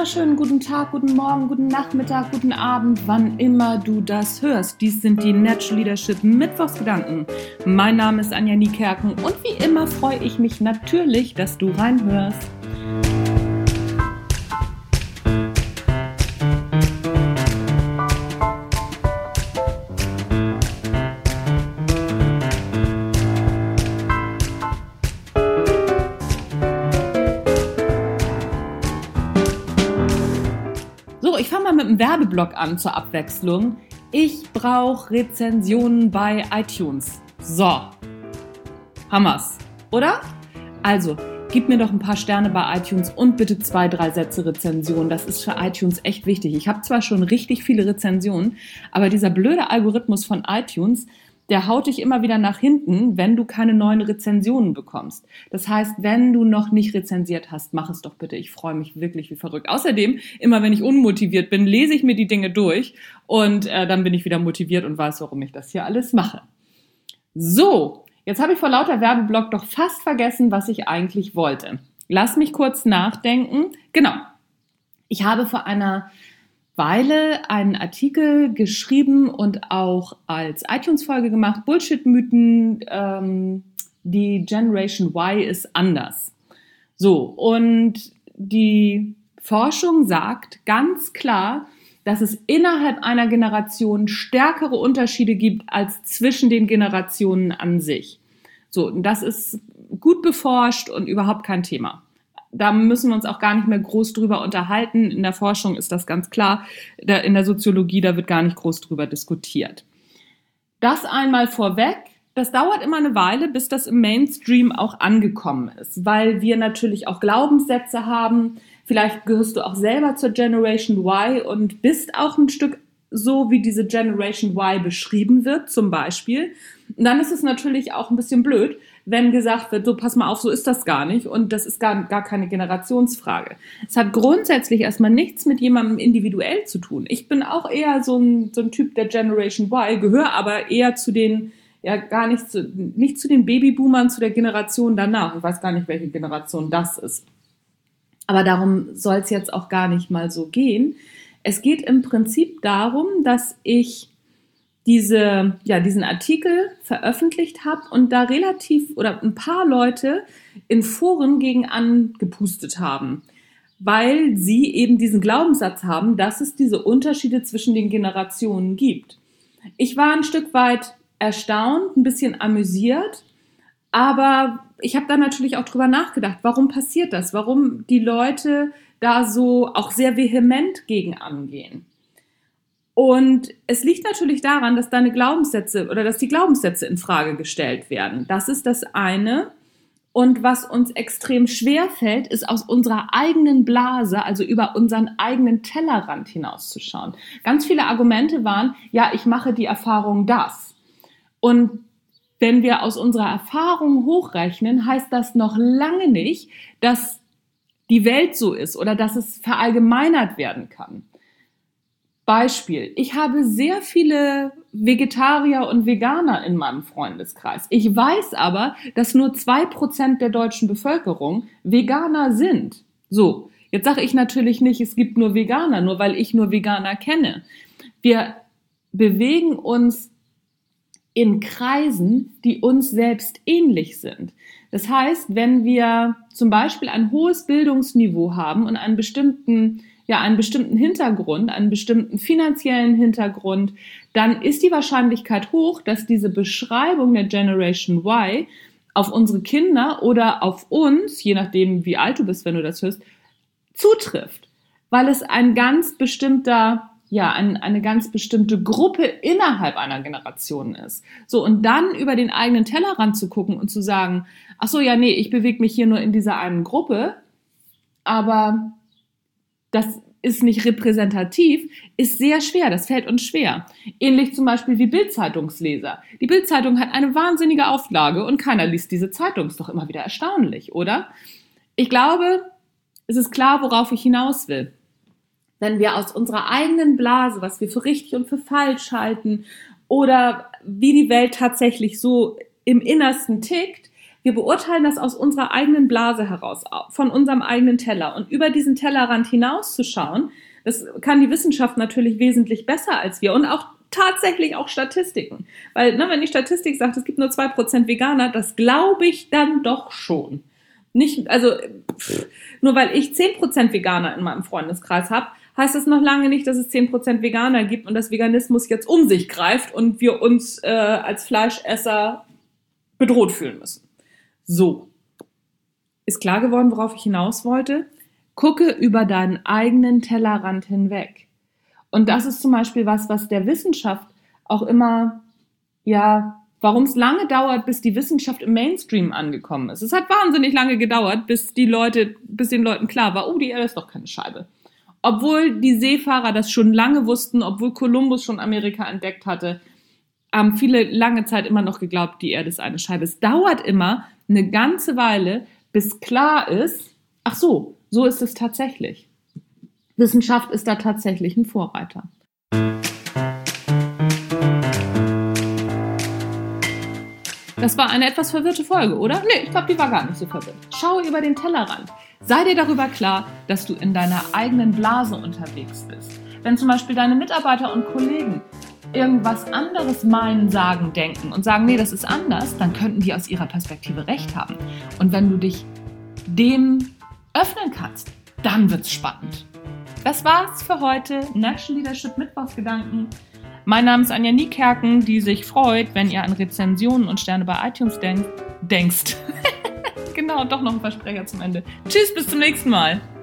wunderschönen guten Tag, guten Morgen, guten Nachmittag, guten Abend, wann immer du das hörst. Dies sind die Natural Leadership Mittwochsgedanken. Mein Name ist Anja Niekerken und wie immer freue ich mich natürlich, dass du reinhörst. So, ich fange mal mit einem Werbeblock an zur Abwechslung. Ich brauche Rezensionen bei iTunes. So, Hammers, oder? Also, gib mir doch ein paar Sterne bei iTunes und bitte 2-3 Sätze Rezension. Das ist für iTunes echt wichtig. Ich habe zwar schon richtig viele Rezensionen, aber dieser blöde Algorithmus von iTunes, der haut dich immer wieder nach hinten, wenn du keine neuen Rezensionen bekommst. Das heißt, wenn du noch nicht rezensiert hast, mach es doch bitte. Ich freue mich wirklich wie verrückt. Außerdem, immer wenn ich unmotiviert bin, lese ich mir die Dinge durch und dann bin ich wieder motiviert und weiß, warum ich das hier alles mache. So, jetzt habe ich vor lauter Werbeblock doch fast vergessen, was ich eigentlich wollte. Lass mich kurz nachdenken. Genau, ich habe vor einer Weile einen Artikel geschrieben und auch als iTunes-Folge gemacht, Bullshit-Mythen, die Generation Y ist anders. So, und die Forschung sagt ganz klar, dass es innerhalb einer Generation stärkere Unterschiede gibt als zwischen den Generationen an sich. So, und das ist gut beforscht und überhaupt kein Thema. Da müssen wir uns auch gar nicht mehr groß drüber unterhalten. In der Forschung ist das ganz klar. In der Soziologie, da wird gar nicht groß drüber diskutiert. Das einmal vorweg. Das dauert immer eine Weile, bis das im Mainstream auch angekommen ist, weil wir natürlich auch Glaubenssätze haben. Vielleicht gehörst du auch selber zur Generation Y und bist auch ein Stück so, wie diese Generation Y beschrieben wird, zum Beispiel. Und dann ist es natürlich auch ein bisschen blöd, wenn gesagt wird, so pass mal auf, so ist das gar nicht und das ist gar keine Generationsfrage. Es hat grundsätzlich erstmal nichts mit jemandem individuell zu tun. Ich bin auch eher so ein Typ der Generation Y, gehöre aber eher zu den, ja gar nicht zu den Babyboomern, zu der Generation danach. Ich weiß gar nicht, welche Generation das ist. Aber darum soll es jetzt auch gar nicht mal so gehen. Es geht im Prinzip darum, dass ich diesen Artikel veröffentlicht habe und da ein paar Leute in Foren gegen angepustet haben, weil sie eben diesen Glaubenssatz haben, dass es diese Unterschiede zwischen den Generationen gibt. Ich war ein Stück weit erstaunt, ein bisschen amüsiert, aber ich habe da natürlich auch drüber nachgedacht, warum passiert das? Warum die Leute da so auch sehr vehement gegen angehen? Und es liegt natürlich daran, dass die Glaubenssätze in Frage gestellt werden. Das ist das eine. Und was uns extrem schwer fällt, ist aus unserer eigenen Blase, also über unseren eigenen Tellerrand hinauszuschauen. Ganz viele Argumente waren, ja, ich mache die Erfahrung das. Und wenn wir aus unserer Erfahrung hochrechnen, heißt das noch lange nicht, dass die Welt so ist oder dass es verallgemeinert werden kann. Beispiel, ich habe sehr viele Vegetarier und Veganer in meinem Freundeskreis. Ich weiß aber, dass nur 2% der deutschen Bevölkerung Veganer sind. So, jetzt sage ich natürlich nicht, es gibt nur Veganer, nur weil ich nur Veganer kenne. Wir bewegen uns in Kreisen, die uns selbst ähnlich sind. Das heißt, wenn wir zum Beispiel ein hohes Bildungsniveau haben und einen bestimmten Hintergrund, einen bestimmten finanziellen Hintergrund, dann ist die Wahrscheinlichkeit hoch, dass diese Beschreibung der Generation Y auf unsere Kinder oder auf uns, je nachdem wie alt du bist, wenn du das hörst, zutrifft, weil es eine ganz bestimmte Gruppe innerhalb einer Generation ist. So, und dann über den eigenen Tellerrand zu gucken und zu sagen, ach so, ja, nee, ich bewege mich hier nur in dieser einen Gruppe, aber das ist nicht repräsentativ, ist sehr schwer, das fällt uns schwer. Ähnlich zum Beispiel wie Bild-Zeitungsleser. Die Bild-Zeitung hat eine wahnsinnige Auflage und keiner liest diese Zeitung, ist doch immer wieder erstaunlich, oder? Ich glaube, es ist klar, worauf ich hinaus will. Wenn wir aus unserer eigenen Blase, was wir für richtig und für falsch halten oder wie die Welt tatsächlich so im Innersten tickt, Wir beurteilen das aus unserer eigenen Blase heraus, von unserem eigenen Teller. Und über diesen Tellerrand hinauszuschauen, das kann die Wissenschaft natürlich wesentlich besser als wir und auch tatsächlich auch Statistiken. Weil, wenn die Statistik sagt, es gibt nur 2% Veganer, das glaube ich dann doch schon. Nicht, nur weil ich 10% Veganer in meinem Freundeskreis habe, heißt das noch lange nicht, dass es 10% Veganer gibt und dass Veganismus jetzt um sich greift und wir uns als Fleischesser bedroht fühlen müssen. So. Ist klar geworden, worauf ich hinaus wollte? Gucke über deinen eigenen Tellerrand hinweg. Und das ist zum Beispiel was der Wissenschaft auch immer, warum es lange dauert, bis die Wissenschaft im Mainstream angekommen ist. Es hat wahnsinnig lange gedauert, bis den Leuten klar war, die Erde ist doch keine Scheibe. Obwohl die Seefahrer das schon lange wussten, obwohl Kolumbus schon Amerika entdeckt hatte, haben viele lange Zeit immer noch geglaubt, die Erde ist eine Scheibe. Es dauert immer eine ganze Weile, bis klar ist, ach so ist es tatsächlich. Wissenschaft ist da tatsächlich ein Vorreiter. Das war eine etwas verwirrte Folge, oder? Nee, ich glaube, die war gar nicht so verwirrt. Schau über den Tellerrand. Sei dir darüber klar, dass du in deiner eigenen Blase unterwegs bist. Wenn zum Beispiel deine Mitarbeiter und Kollegen irgendwas anderes meinen, sagen, denken und sagen, nee, das ist anders, dann könnten die aus ihrer Perspektive recht haben. Und wenn du dich dem öffnen kannst, dann wird's spannend. Das war's für heute. Natural Leadership Mittwochsgedanken. Mein Name ist Anja Niekerken, die sich freut, wenn ihr an Rezensionen und Sterne bei iTunes denkst. Genau, doch noch ein Versprecher zum Ende. Tschüss, bis zum nächsten Mal.